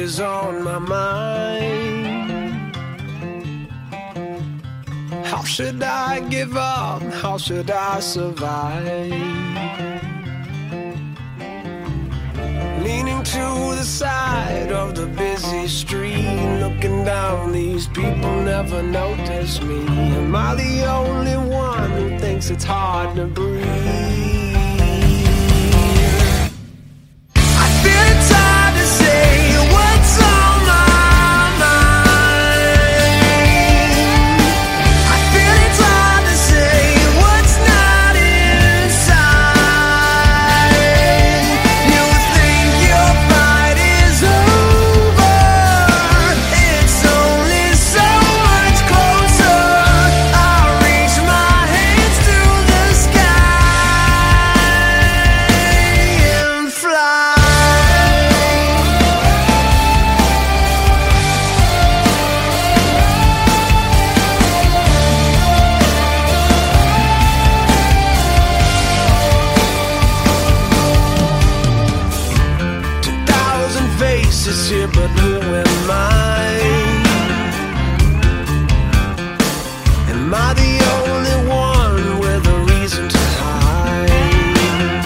is on my mind. How should I give up? How should I survive? Leaning to the side of the busy street, looking down, these people never notice me. Am I the only one who thinks it's hard to breathe? I feel it's hard to say what's on my mind. I feel it's hard to say what's not inside. You think your fight is over, it's only so much closer. I'll reach my hands through the sky and fly. Faces here, but who am I? Am I the only one with a reason to hide?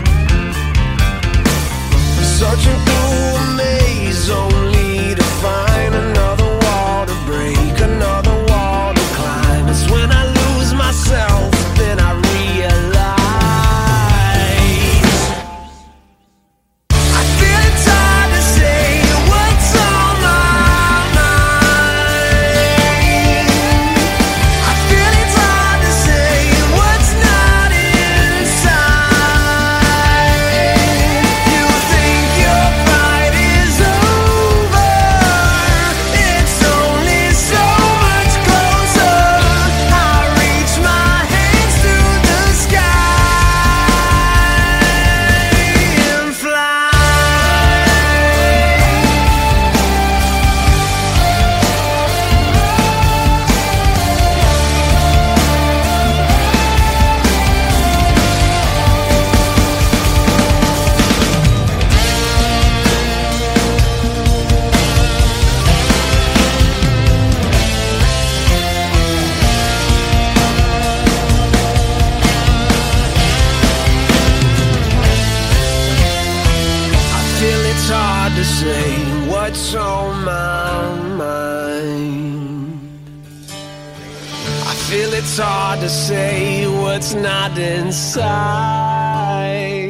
Searching through a maze only to find another wall to break, another wall to climb. It's when I lose myself, then I realize I feel it's hard to say what's on my mind. I feel it's hard to say what's not inside. You think your fight is over, it's only so much closer. I reach my hands through the sky and fly. I feel it's hard to say what's on my mind. I feel it's hard to say what's not inside.